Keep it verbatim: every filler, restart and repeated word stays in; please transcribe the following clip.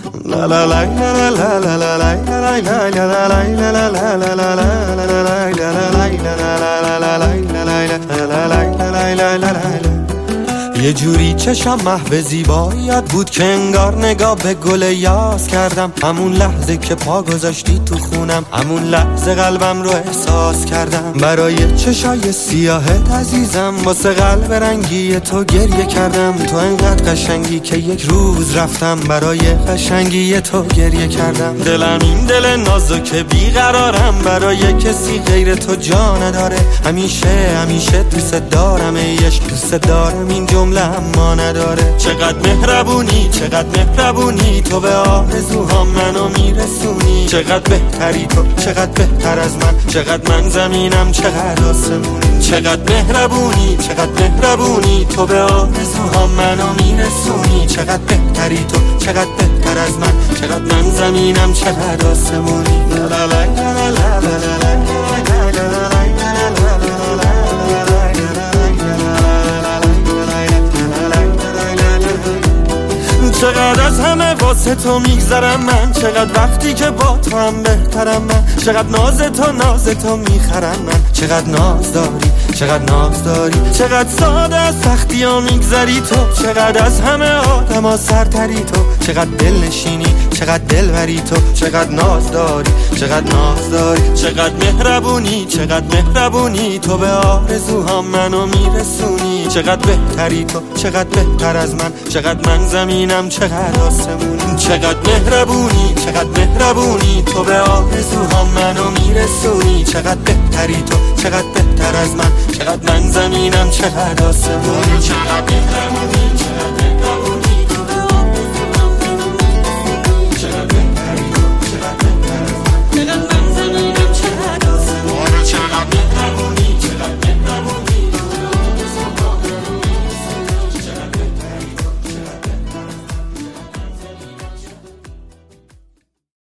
La la la la la la la la la la la la la. یه جوری چشم محو زیباییت بود که انگار نگاه به گل یاس کردم. همون لحظه که پا گذاشتی تو خونم، همون لحظه قلبم رو احساس کردم. برای چشای سیاهت عزیزم، واسه قلب رنگی تو گریه کردم. تو انقدر قشنگی که یک روز رفتم برای قشنگی تو گریه کردم. دلم این دل نازک بیقرارم، برای کسی غیر تو جا نداره. همیشه همیشه دوست دارم، ایش دوست دارم، این جمله اما نداره. چقدر مهربونی چقدر مهربونی، تو به آرزوهام منو میرسونی. چقدر بهتری تو، چقدر بهتر از من، چقدر من زمینم چقدر آسمونی. چقدر مهربونی چقدر مهربونی، تو به آرزوهام منو میرسونی. چقدر بهتری تو، چقدر بهتر از من، چقدر من زمینم چقدر آسمونی. لا لا لا لا لا لا لا. چقدر از همه واسه تو میگذرم من، چقدر وقتی که با تو هم بهترم من. چقدر ناز تو ناز تو میخرم من، چقدر ناز داری چقدر ناز داری. چقدر ساده از سختی ها میگذری تو، چقدر از همه آدم ها سرتری تو. چقدر دل نشینی چقدر دل بری تو، چقدر ناز داری چقدر ناز داری. چقدر مهربونی چقدر مهربونی، تو به آرزوهام منو میرسونی. چقدر بهتری تو، چقدر بهتر از من، چقدر من زمینم چقدر آسمونی. چقدر مهربونی چقدر مهربونی، تو به آرزوهام منو میرسونی. چقدر بهتری تو، چقدر بهتر از من، چقدر من زمینم چقدر آسمونی. چقدر مهربونی چقدر